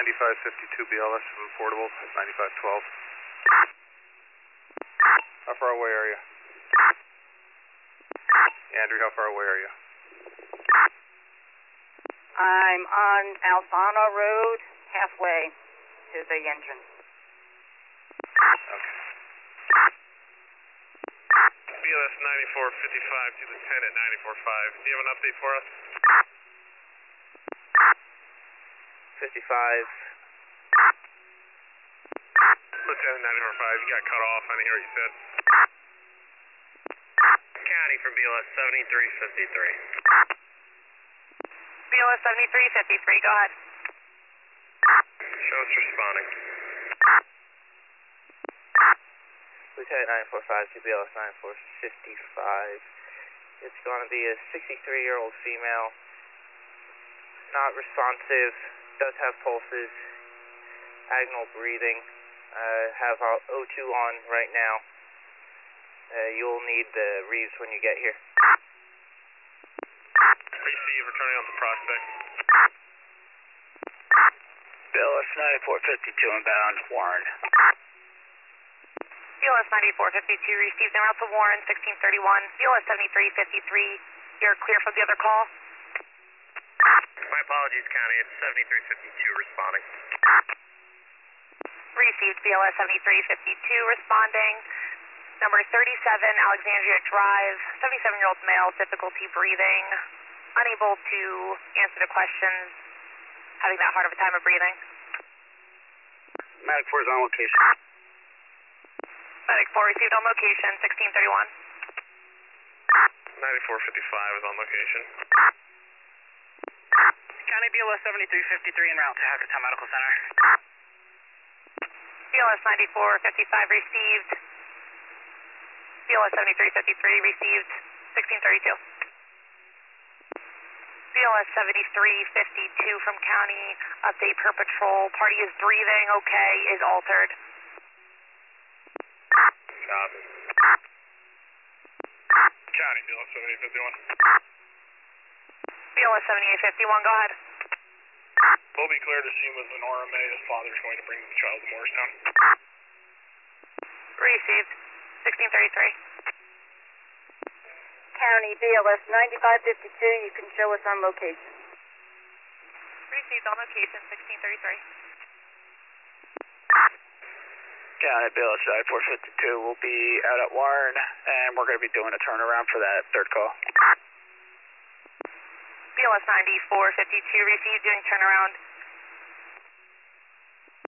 9552 BLS from Portable at 9512. How far away are you? Andrew, how far away are you? I'm on Alfano Road, halfway to the entrance. Okay. BLS 9455 to the 10 at 94.5. Do you have an update for us? 55. Lieutenant 94.5, you got cut off. I didn't hear what you said. County for BLS 7353. BLS 7353, go ahead. Show us responding. Lieutenant 945 to BLS 9455. It's going to be a 63-year-old female. Not responsive. Does have pulses. Agonal breathing. Have O2 on right now. You'll need the reads when you get here. Receive, returning on the prospect. BLS 9452 inbound, Warren. BLS 9452 received en route to Warren, 1631. BLS 7353, you're clear for the other call? My apologies, County. It's 7352 responding. Received BLS 7352 responding. Number 37, Alexandria Drive, 77-year-old male, difficulty breathing, unable to answer the questions, having that hard of a time of breathing. Medic 4 is on location. Medic 4 received on location, 1631. 9455 is on location. County BLS 7353 en route to Hackettstown Medical Center. BLS 9455 received. BLS 7353 received, 1632. BLS 7352 from County, update per patrol. Party is breathing, okay, is altered. Copy. County, BLS 7851. BLS 7851, go ahead. We'll be cleared to see with an RMA. His father's going to bring the child to Morristown. Received, 1633. County BLS 9552, you can show us on location. Received on location, 1633. County BLS 9452 will be out at Warren, and we're going to be doing a turnaround for that third call. BLS 9452 received, doing turnaround